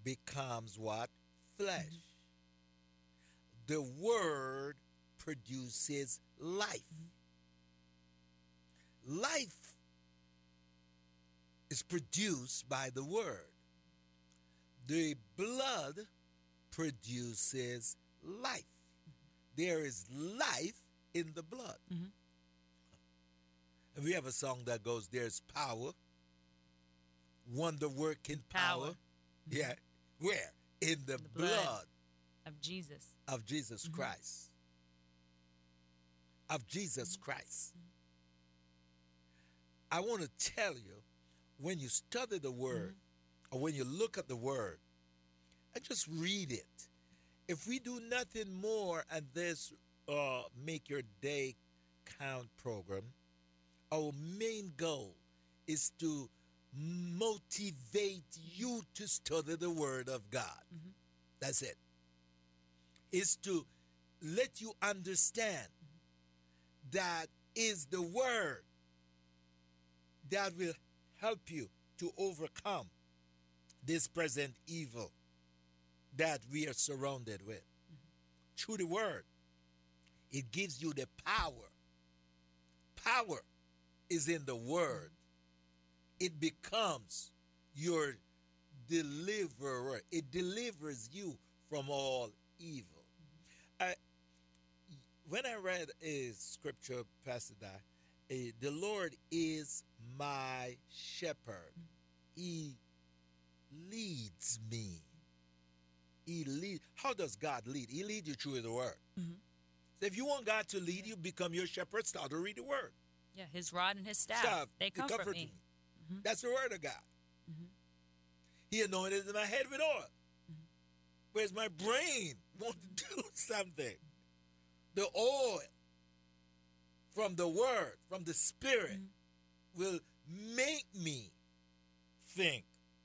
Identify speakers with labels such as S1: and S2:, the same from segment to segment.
S1: becomes what? Flesh.
S2: Mhm.
S1: The word produces life.
S2: Mhm.
S1: Life is produced by the word. The blood produces life. There is life in the blood.
S2: Mhm.
S1: And we have a song that goes, there's power, wonder working
S2: Power.
S1: power. Yeah. Where? In the
S2: The blood
S1: blood
S2: of Jesus.
S1: of Jesus
S2: Mhm.
S1: Christ. Of Jesus
S2: Mhm.
S1: Christ. I want to tell you, when you study the word,
S2: Mhm.
S1: or when you look at the word, and just read it. If we do nothing more at this Make Your Day Count program, our main goal is to motivate you to study the Word of God.
S2: Mhm.
S1: That's it. Is to let you understand that is the Word that will help you to overcome this present evil that we are surrounded with. Through the Word, it gives you the power. Power is in the Word. It becomes your deliverer. It delivers you from all evil. I, when I read a scripture, Pastor Di, the Lord is my shepherd. He leads me. He lead. How does God lead? He leads you through the Word.
S2: Mhm.
S1: So if you want God to lead
S2: Yeah.
S1: you, become your shepherd. Start to read the Word.
S2: Yeah, his rod and his staff,
S1: Stop.
S2: they
S1: It
S2: comfort
S1: comforts
S2: me.
S1: me.
S2: Mhm.
S1: That's the Word of God.
S2: Mhm.
S1: He anointed my head with oil.
S2: Mhm.
S1: Whereas my brain wants to do something. The oil from the Word, from the Spirit,
S2: Mhm.
S1: will make me think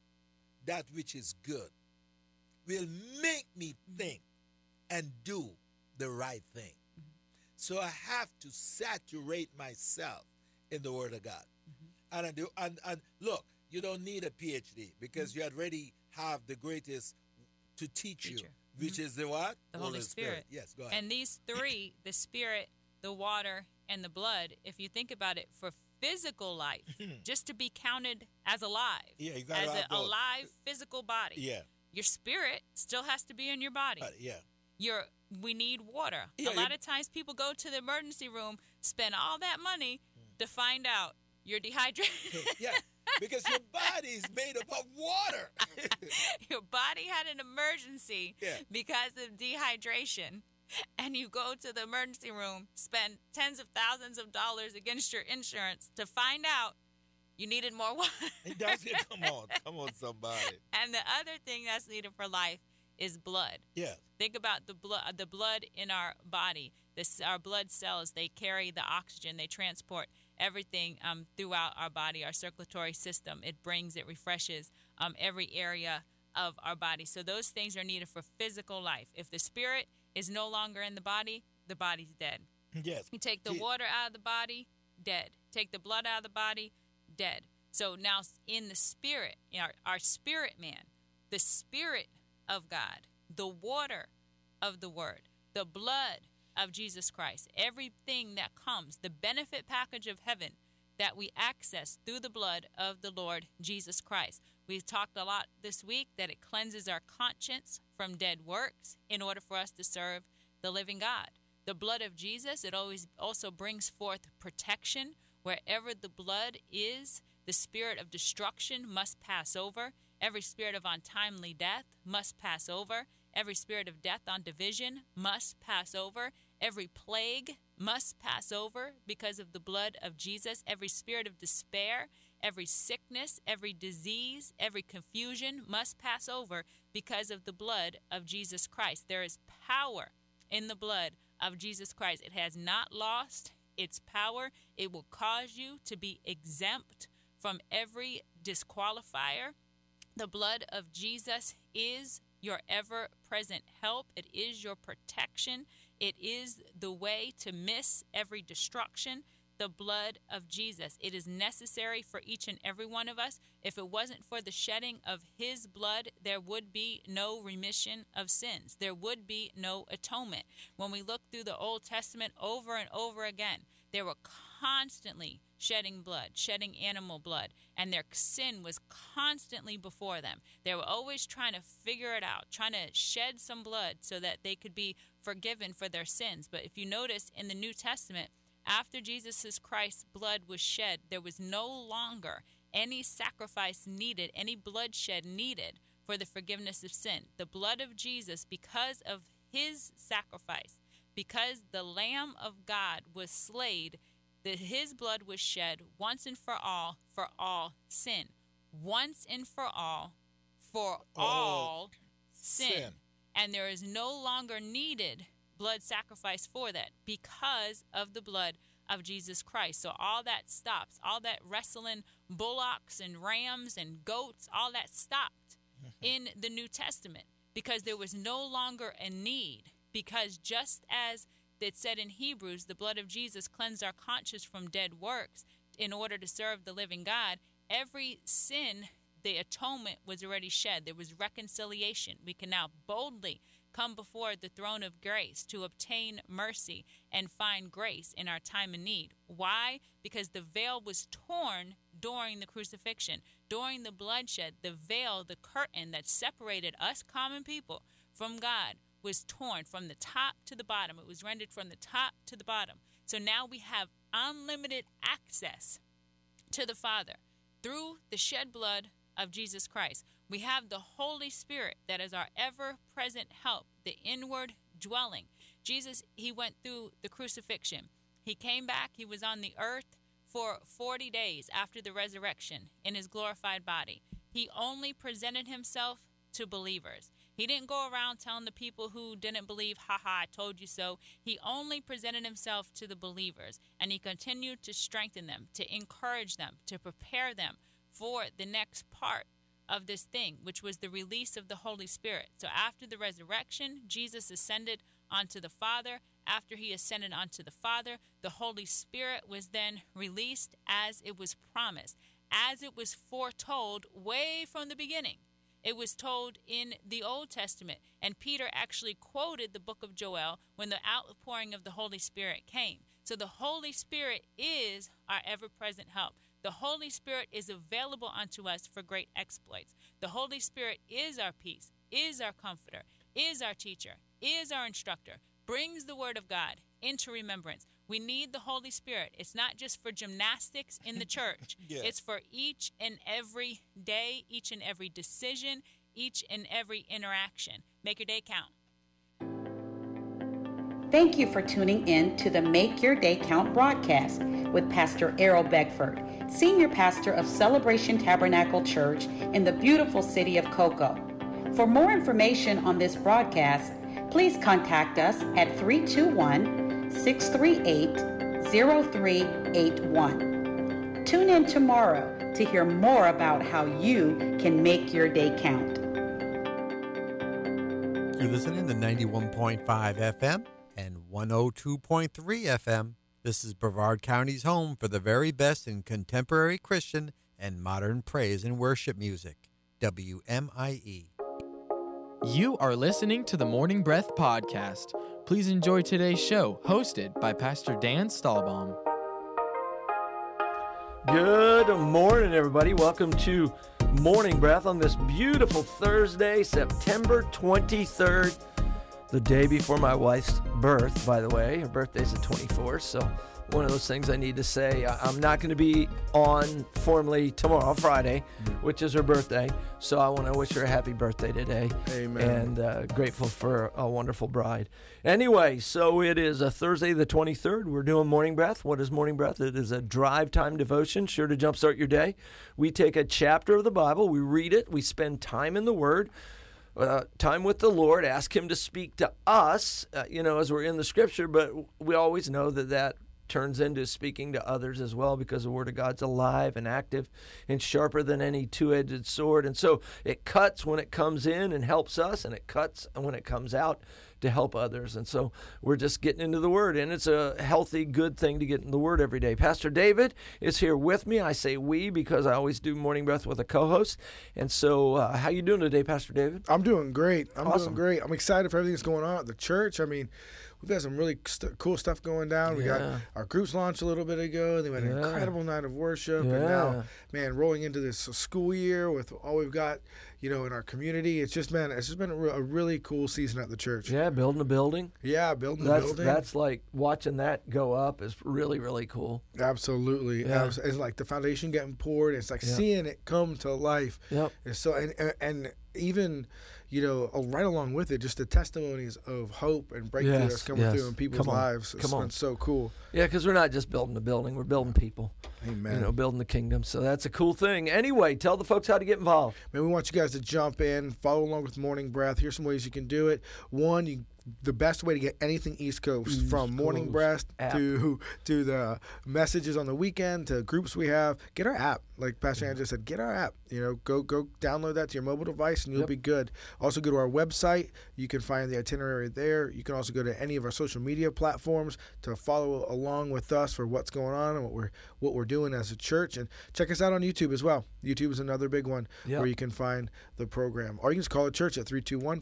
S1: that which is good, will make me think and do the right thing.
S2: Mhm.
S1: So I have to saturate myself in the Word of God.
S2: Mhm.
S1: And I do, and look, you don't need a PhD because you already have the greatest to teach you,
S2: Teacher.
S1: which
S2: Mhm.
S1: is the what?
S2: The Holy Spirit.
S1: Yes, go ahead.
S2: And these three, the spirit, the water, and the blood, if you think about it, for physical life, just to be counted as alive,
S1: Yeah, you got to
S2: as an
S1: have both.
S2: alive physical body,
S1: Yeah,
S2: your spirit still has to be in your body.
S1: yeah,
S2: Your We need water.
S1: yeah.
S2: A lot of times people go to the emergency room, spend all that money to find out you're dehydrated.
S1: Yeah, because your body is made up of water.
S2: Your body had an emergency
S1: Yeah.
S2: because of dehydration, and you go to the emergency room, spend tens of thousands of dollars against your insurance to find out you needed more water.
S1: It does. Come on, somebody.
S2: And the other thing that's needed for life is blood.
S1: Yeah,
S2: Think about the blood in our body. Our blood cells, they carry the oxygen. They transport everything throughout our body, our circulatory system. It refreshes every area of our body. So those things are needed for physical life. If the spirit is no longer in the body's dead.
S1: yes.
S2: You take the
S1: See,
S2: water out of the body, dead. Take the blood out of the body, dead. So now in the spirit, our spirit man, the spirit of God, the water of the word, the blood of Jesus Christ, everything that comes, the benefit package of heaven that we access through the blood of the Lord Jesus Christ. We've talked a lot this week that it cleanses our conscience from dead works in order for us to serve the living God. The blood of Jesus, it always also brings forth protection. Wherever the blood is, the spirit of destruction must pass over. Every spirit of untimely death must pass over. Every spirit of death on division must pass over. Every plague must pass over because of the blood of Jesus. Every spirit of despair, every sickness, every disease, every confusion must pass over because of the blood of Jesus Christ. There is power in the blood of Jesus Christ. It has not lost its power. It will cause you to be exempt from every disqualifier. The blood of Jesus is your ever present help. It is your protection. It is the way to miss every destruction. the blood of Jesus. It is necessary for each and every one of us. If it wasn't for the shedding of his blood, there would be no remission of sins. There would be no atonement. When we look through the Old Testament over and over again, they were constantly shedding blood, shedding animal blood, and their sin was constantly before them. They were always trying to figure it out, trying to shed some blood so that they could be forgiven for their sins. But if you notice in the New Testament, after Jesus Christ's blood was shed, there was no longer any sacrifice needed, any bloodshed needed for the forgiveness of sin. The blood of Jesus, because of his sacrifice, because the Lamb of God was slain, that his blood was shed once and for all sin. Once and for all sin. And there is no longer needed blood sacrifice for that because of the blood of Jesus Christ. So all that stops. All that wrestling bullocks and rams and goats, all that stopped in the New Testament because there was no longer a need. Because just as it said in Hebrews, the blood of Jesus cleansed our conscience from dead works in order to serve the living God, every sin, the atonement was already shed. There was reconciliation. We can now boldly come before the throne of grace to obtain mercy and find grace in our time of need. Why? Because the veil was torn during the crucifixion. During the bloodshed, the veil, the curtain that separated us common people from God was torn from the top to the bottom. It was rendered from the top to the bottom. So now we have unlimited access to the Father through the shed blood of Jesus Christ. We have the Holy Spirit that is our ever-present help, the inward dwelling. Jesus, he went through the crucifixion. He came back. He was on the earth for 40 days after the resurrection in his glorified body. He only presented himself to believers. He didn't go around telling the people who didn't believe, I told you so. He only presented himself to the believers, and he continued to strengthen them, to encourage them, to prepare them for the next part of this thing, which was the release of the Holy Spirit. So after the resurrection, Jesus ascended onto the Father. After he ascended onto the Father, the Holy Spirit was then released as it was promised, as it was foretold way from the beginning. It was told in the Old Testament, and Peter actually quoted the book of Joel when the outpouring of the Holy Spirit came. So the Holy Spirit is our ever-present help. The Holy Spirit is available unto us for great exploits. The Holy Spirit is our peace, is our comforter, is our teacher, is our instructor, brings the word of God into remembrance. We need the Holy Spirit. It's not just for gymnastics in the church.
S1: Yeah.
S2: It's for each and every day, each and every decision, each and every interaction. Make your day count.
S3: Thank you for tuning in to the Make Your Day Count broadcast with Pastor Errol Beckford, Senior Pastor of Celebration Tabernacle Church in the beautiful city of Cocoa. For more information on this broadcast, please contact us at 321-638-0381. Tune in tomorrow to hear more about how you can make your day count.
S4: You're listening to 91.5 FM and 102.3 FM. This is Brevard County's home for the very best in contemporary Christian and modern praise and worship music. WMIE.
S5: You are listening to the Morning Breath Podcast. Please enjoy today's show, hosted by Pastor Dan Stahlbaum.
S6: Good morning, everybody. Welcome to Morning Breath on this beautiful Thursday, September 23rd, the day before my wife's birth, by the way. Her birthday's the 24th, so one of those things I need to say. I'm not going to be on formally tomorrow, Friday, which is her birthday, so I want to wish her a happy birthday today.
S1: Amen.
S6: And grateful for a wonderful bride. Anyway, so it is a Thursday the 23rd. We're doing Morning Breath. What is Morning Breath? It is a drive time devotion, sure to jumpstart your day. We take a chapter of the Bible, we read it, we spend time in the Word, time with the Lord, ask Him to speak to us, as we're in the Scripture, but we always know that turns into speaking to others as well, because the Word of God's alive and active and sharper than any two-edged sword. And so it cuts when it comes in and helps us, and it cuts when it comes out to help others. And so we're just getting into the Word, and it's a healthy, good thing to get in the Word every day. Pastor David is here with me. I say we because I always do Morning Breath with a co-host. And so how you doing today, Pastor David?
S7: I'm doing great.
S6: Awesome.
S7: Doing great. I'm excited for everything that's going on at the church. I mean, we've got some really cool stuff going down. We got our groups launched a little bit ago. They had an incredible night of worship. And now, man, rolling into this school year with all we've got, in our community. It's just been a really cool season at the church.
S6: Yeah, building a building.
S7: Yeah, building a building.
S6: That's like watching that go up is really, really cool.
S7: Absolutely.
S6: Yeah.
S7: It's like the foundation getting poured. It's like seeing it come to life.
S6: Yep.
S7: And so, and even, right along with it, just the testimonies of hope and breakthrough that's coming through in people's lives. It's been so cool.
S6: Yeah, because we're not just building a building, we're building people.
S7: Amen.
S6: Building the kingdom. So that's a cool thing. Anyway, tell the folks how to get involved.
S7: Man, we want you guys to jump in, follow along with Morning Breath. Here's some ways you can do it. One, the best way to get anything East Coast, from Morning Breath to the messages on the weekend to groups we have, get our app. Like Pastor Ann just said, get our app. Go download that to your mobile device and you'll be good. Also go to our website. You can find the itinerary there. You can also go to any of our social media platforms to follow along with us for what's going on and what we're doing as a church. And check us out on YouTube as well. YouTube is another big one where you can find the program. Or you can just call the church at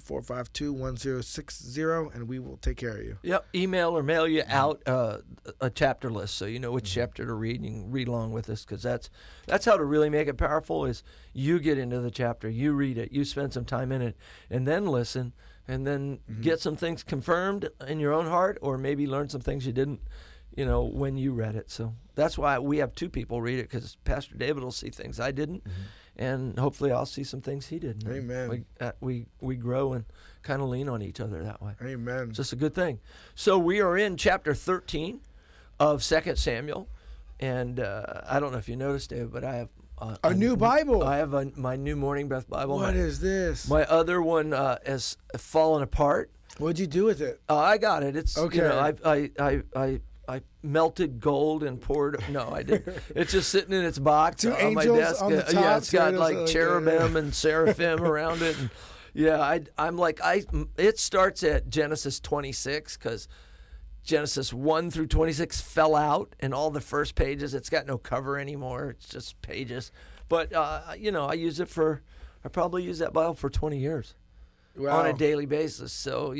S7: 321-452-1060 and we will take care of you.
S6: Yep. Email or mail you out a chapter list so you know which chapter to read, and you can read along with us, because that's how to really make it powerful is you get into the chapter, you read it, you spend some time in it, and then listen, and then get some things confirmed in your own heart, or maybe learn some things you didn't, when you read it. So that's why we have two people read it, because Pastor David will see things I didn't, and hopefully I'll see some things he didn't.
S7: Amen.
S6: We grow and kind of lean on each other that way.
S7: Amen.
S6: It's just a good thing. So we are in chapter 13 of 2 Samuel. And I don't know if you noticed, David, but I have
S7: a new Bible.
S6: I have my new Morning Breath Bible.
S7: What is this?
S6: My other one has fallen apart.
S7: What'd you do with it?
S6: I got it. It's
S7: okay.
S6: I melted gold and poured. No, I didn't. It's just sitting in its box on my desk.
S7: On the top,
S6: it's got like cherubim and seraphim around it. And it starts at Genesis 26, because Genesis 1 through 26 fell out, and all the first pages, it's got no cover anymore. It's just pages. But, I probably use that Bible for 20 years on a daily basis. So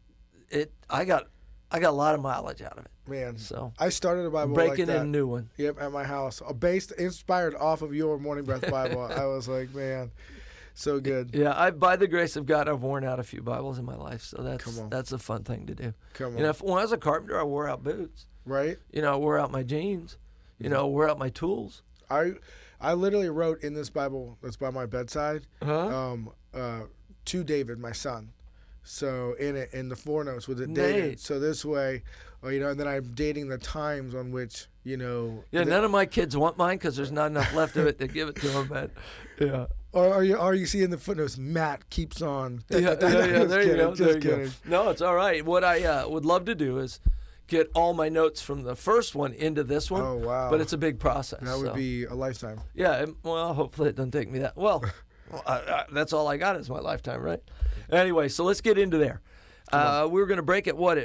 S6: I got a lot of mileage out of it.
S7: Man,
S6: so
S7: I started a Bible
S6: breaking
S7: like that.
S6: in a new one.
S7: Yep, at my house. Inspired off of your Morning Breath Bible. I was like, man, so good.
S6: Yeah, by the grace of God, I've worn out a few Bibles in my life, so that's a fun thing to do.
S7: Come on.
S6: When I was a carpenter, I wore out boots.
S7: Right.
S6: I wore out my jeans. Wore out my tools.
S7: I literally wrote in this Bible that's by my bedside to David, my son. So in the footnotes with it dated. So this way, and then I'm dating the times on which,
S6: Yeah, none of my kids want mine because there's not enough left of it to give it to them. But yeah.
S7: Or are you seeing the footnotes? Matt keeps on.
S6: Yeah. There you go.
S7: Just kidding.
S6: No, it's all right. What I would love to do is get all my notes from the first one into this one.
S7: Oh, wow.
S6: But it's a big process.
S7: That would be a lifetime.
S6: Yeah, well, hopefully it doesn't take me that. Well, that's all I got is my lifetime, right? Anyway, so let's get into there. We were going to break at what? At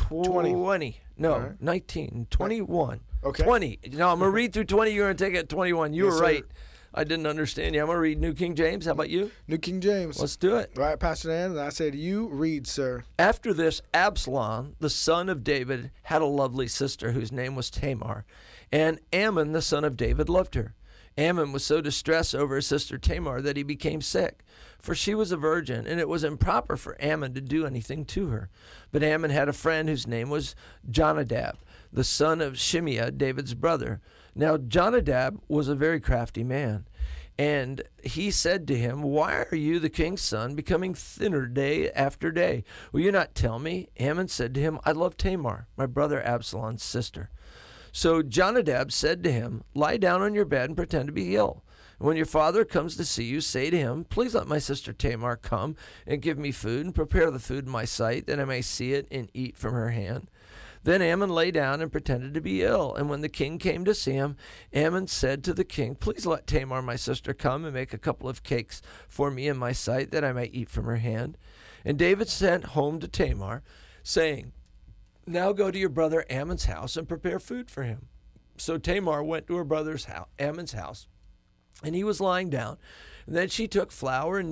S6: 20. No, right. 19, 21.
S7: Okay.
S6: 20. I'm going to read through 20. You're going to take it at 21. You were right.
S7: Sir.
S6: I didn't understand you. I'm going to read New King James. How about you?
S7: New King James.
S6: Let's do it.
S7: All right, Pastor Dan, and I say to you, read, sir.
S6: After this, Absalom, the son of David, had a lovely sister whose name was Tamar, and Ammon, the son of David, loved her. Ammon was so distressed over his sister Tamar that he became sick, for she was a virgin, and it was improper for Ammon to do anything to her. But Ammon had a friend whose name was Jonadab, the son of Shimeah, David's brother. Now Jonadab was a very crafty man, and he said to him, "Why are you, the king's son, becoming thinner day after day? Will you not tell me?" Ammon said to him, "I love Tamar, my brother Absalom's sister." So Jonadab said to him, "Lie down on your bed and pretend to be ill. And when your father comes to see you, say to him, 'Please let my sister Tamar come and give me food, and prepare the food in my sight, that I may see it and eat from her hand.'" Then Ammon lay down and pretended to be ill. And when the king came to see him, Ammon said to the king, "Please let Tamar, my sister, come and make a couple of cakes for me in my sight, that I may eat from her hand." And David sent home to Tamar, saying, "Now go to your brother Ammon's house and prepare food for him." So Tamar went to her brother's Ammon's house, and he was lying down. And then she took flour and